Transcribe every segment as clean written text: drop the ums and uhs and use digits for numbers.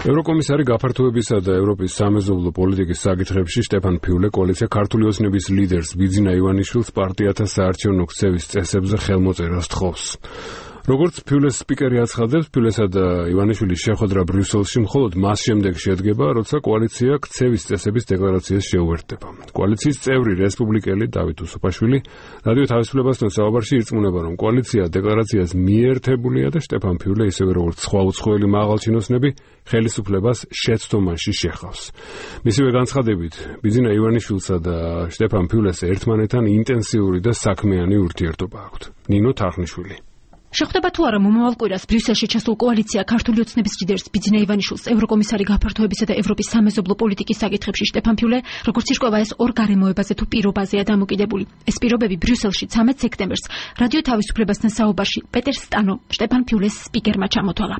ევროკომისარი გაფართოებისა და ევროპის სამეზობლო პოლიტიკის საკითხებში შტეფან ფიულე კოალიცია ქართული ოცნების ლიდერს ბიძინა ივანიშვილს პარტიათა საარჩევნო ქცევის წესებზე ხელმოწერას თხოვს. როგორც ფიულეს სპიკერი აცხადებს, ფიულესა და ივანიშვილის შეხვედრა ბრიუსელში მხოლოდ მას შემდეგ შედგება, როცა კოალიცია ქცევის წესების დეკლარაციას შეუერთდება. კოალიციის წევრი რესპუბლიკელი დავით უსუფაშვილი რადიო თავისუფლებასთან საუბარში ირწმუნება, რომ კოალიცია დეკლარაციას მიერთებულია და შტეფან ფიულე ისევე როგორც სხვა უცხოელი მაღალჩინოსნები ხელისუფლებას შეცდომაში შეხავს. მისივე განცხადებით, ბიძინა ივანიშვილსა და შტეფან ფიულეს ერთმანეთთან ინტენსიური და საქმიანი ურთიერთობა აქვთ. ნინო თარხნიშვილი. შეხვდება თუ არა მომავალ კვირას ბრიუსელში ჩასულ კოალიცია ქართული ოცნების ლიდერს ბიძინა ივანიშვილს ევროკომისარი გაფართოებისა და ევროპის სამეზობლო პოლიტიკის საკითხებში შტეფან ფიულე როგორც ირკვევა ეს ორ გარემოებაზე თუ პირობაზეა დამოკიდებული. ეს პირობები ბრიუსელში 13 სექტემბერს რადიო თავისუფლებასთან საუბარში პეტერ სტანო შტეფან ფიულეს სპიკერმა ჩამოთვალა.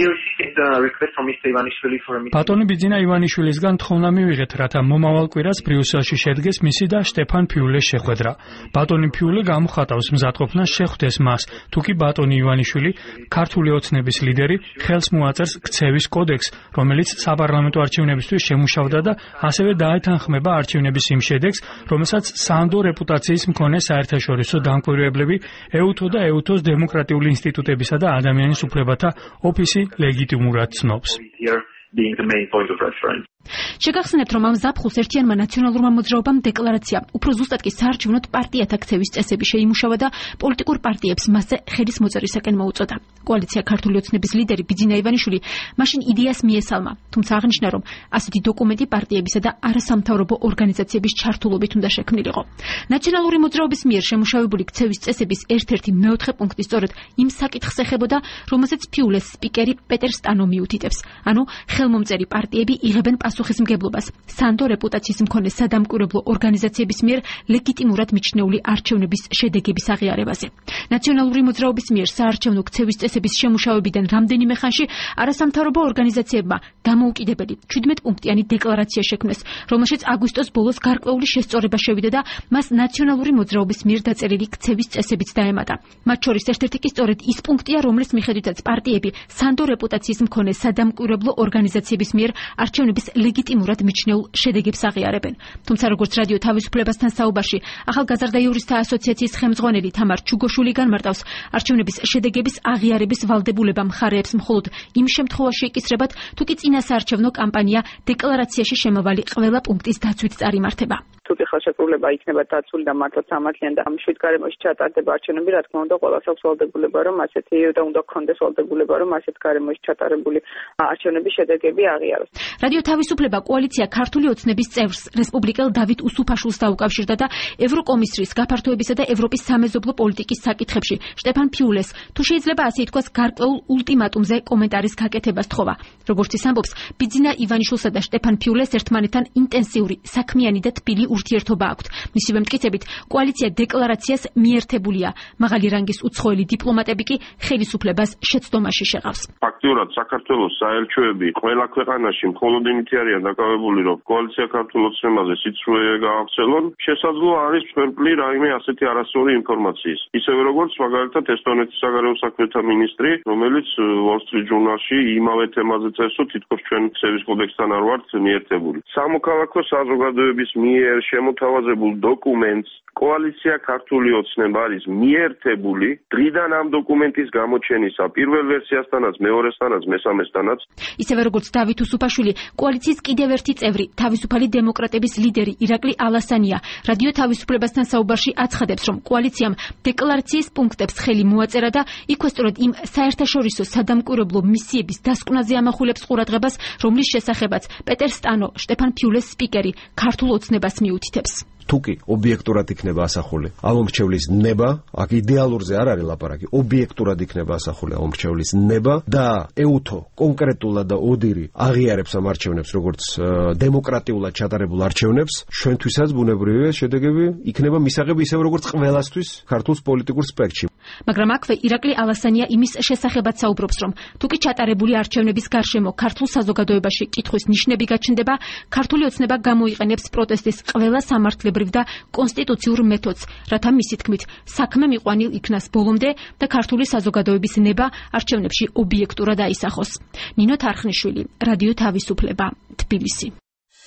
ბატონი ბიძინა ივანიშვილისგან თხოვნა მივიღეთ, რათა მომავალ კვირას ბრიუსელში შედგეს მისი და შტეფან ფიულეს შეხვედრა. ბატონი ფიულე გამოხატავს მზადყოფნას შეხვდეს მას, თუკი ბატონი ივანიშვილი, ქართული ოცნების ლიდერი, ხელს მოაწერს ქცევის კოდექსს, რომელიც საპარლამენტო არჩევნებისთვის შემუშავდა და ასევე დაეთანხმება არჩევნების იმ შედეგს, რომელსაც სანდო რეპუტაციის მქონე საერთაშორისო დამკვირვებლები ეუთო და ეუთოს დემოკრატიული ინსტიტუტებისა და ადამიანის უფლებათა ოფისი ლეგიტიმურად ცნობს. შეგახსენებთ, რომ ამ ზაფხულს ერთიანმა ნაციონალურმა მოძრაობამ დეკლარაცია უფრო ზუსტად კი საარჩევნო პარტიათა ქცევის წესები შეიმუშავა და პოლიტიკურ პარტიებს მასზე ხელის მოწერისაკენ მოუწოდა. კოალიცია ქართული ოცნების ლიდერი ბიძინა ივანიშვილი მაშინ იდეას მიესალმა, თუმცა აღნიშნა, რომ ასეთი დოკუმენტი პარტიებისა და არასამთავრობო ორგანიზაციების ჩართულობით უნდა შექმნილიყო. ნაციონალური მოძრაობის მიერ შემუშავებული ქცევის წესების ერთ-ერთი მეოთხე პუნქტი სწორედ იმ საკითხს ეხებოდა, რომელზეც ფიულეს სპიკერი პეტერ სტანო მიუთითებს, ანუ ხელმომწერი პარტიები იღებენ პასუხისმგებლობას სანდო რეპუტაციის მქონე სადამკვირვებლო ორგანიზაციების მიერ ლეგიტიმურად მიჩნეული არჩევნების შედეგების აღიარებაზე. ნაციონალური მოძრაობის მიერ საარჩევნო ქცევის წესების შემუშავებიდან რამდენიმე ხანში არასამთავრობო ორგანიზაციებმა დამოუკიდებელი 17 პუნქტიანი დეკლარაცია შექმნეს, რომელშიც აგვისტოს ბოლოს გარკვეული შესწორება შევიდა და მას ნაციონალური მოძრაობის მიერ დაწერილი ქცევის წესებიც დაემატა. მათ შორის ერთ-ერთი კი სწორედ ის პუნქტია, რომლის მიხედვითაც პარტიები სანდო რეპუტაციის მქონე სადამკვირვებლო ორგანიზაციების მიერ არჩევნების ლეგიტიმურად მიჩნეულ შედეგებს აღიარებენ. თუმცა როგორც რადიო თავისუფლებასთან საუბარში ახალგაზრდა იურისტთა ასოციაციის ხელმძღვანელი თამარ ჩუგოშვილი განმარტავს, არჩევნების შედეგების აღიარების ვალდებულება მხარეებს მხოლოდ იმ შემთხვევაში ეკისრებათ, თუ კი წინასაარჩევნო კამპანია დეკლარაციაში შემავალი ყველა პუნქტის დაცვით წარიმართება. თუკი ხელშეკრულება იქნება დაცული და მართლა სამართლიან და მშვიდ გარემოში ჩატარდება არჩევნები, რა თქმა უნდა, ყველას აქვს ვალდებულება, რომ ასეთი და უნდა გქონდეს ვალდებულება, რომ ასეთ გარემოში ჩატარებული არჩევნების შედეგები აღიაროს. რადიო თავისუფლება კოალიცია ქართული ოცნების წევრს რესპუბლიკელ დავით უსუფაშვილს დაუკავშირდა და ევროკომისრის გაფართოებისა და ევროპის სამეზობლო პოლიტიკის საკითხებში შტეფან ფიულეს, თუ შეიძლება ასე ითქვას, გარკვეულ ულტიმატუმზე კომენტარის გაკეთებას თხოვა. როგორც ის ამბობს, ბიძინა ივანიშვილსა და შტეფან ფიულეს ერთმანეთთან ინტენსიური, საქმიანი და თბილი ურთიერთობა აქვთ. მისივე მტკიცებით, კოალიცია დეკლარაციას მიერთებულია. მაღალი რანგის უცხოელი დიპლომატები კი ხელისუფლებას შეცდომაში შეყავს. ფაქტიურად საქართველოს საელჩოები ყველა ქვეყანაში მხოლოდ იმით არიან დაკავებული, რომ კოალიცია ქართულ ოცნებაზე სიცრუე გაავრცელონ. შესაძლოა არის მსხვერპლი რაიმე ასეთი არასწორი ინფორმაციის. ისევე როგორც მაგალითად ესტონეთის საგარეო საქმეთა მინისტრი, რომელიც Wall Street Journal-ში იმავე თემაზე წერს, რომ თითქოს ჩვენ ქცევის კოდექსთან არ ვართ მიერთებული. სამოქალაქო საზოგადოების მიერ შემოთავაზებულ დოკუმენტს კოალიცია ქართული ოცნება არის მიერთებული დღიდან ამ დოკუმენტის გამოჩენისა პირველ ვერსიასთანაც, მეორესთანაც, მესამესთანაც. ისევე როგორც დავით უსუფაშვილი, კოალიციის კიდევ ერთი წევრი, თავისუფალი დემოკრატების ლიდერი ირაკლი ალასანია, რადიო თავისუფლებასთან საუბარში აცხადებს, რომ კოალიციამ დეკლარაციის პუნქტებს ხელი მოაწერა და იქვე სწორედ იმ საერთაშორისო სადამკვირვებლო მისიების დასკვნაზე ამახვილებს ყურადღებას, რომლის შესახებაც პეტერ სტანო, შტეფან ფიულეს სპიკერი ქართულ ოცნებას მიუთითებს. თუკი ობიექტურად იქნება ასახული ამომრჩევლის ნება, აქ იდეალურზე არ არის ლაპარაკი, ობიექტურად იქნება ასახული ამომრჩევლის ნება და ეუთო კონკრეტულად და ოდირი აღიარებს ამ არჩევნებს როგორც დემოკრატიულად ჩატარებულ არჩევნებს, ჩვენთვისაც ბუნებრივია შედეგები იქნება მისაღები ისევ როგორც ყველასთვის ქართულ პოლიტიკურ სპექტრში. მაგრამ აქვე ირაკლი ალასანია იმის შესახებაც საუბრობს, რომ თუკი ჩატარებული არჩევნების გარშემო ქართულ საზოგადოებაში კითხვის ნიშნები გაჩნდება, ქართული ოცნება გამოიყენებს პროტესტის ყველა სამართლებრივ ადგილობრივ და კონსტიტუციურ მეთოდს, რათა მისი თქმით, საქმე მიყვანილ იქნას ბოლომდე და ქართული საზოგადოების ნება არჩევნებში ობიექტურად აისახოს. ნინო თარხნიშვილი, რადიო თავისუფლება, თბილისი.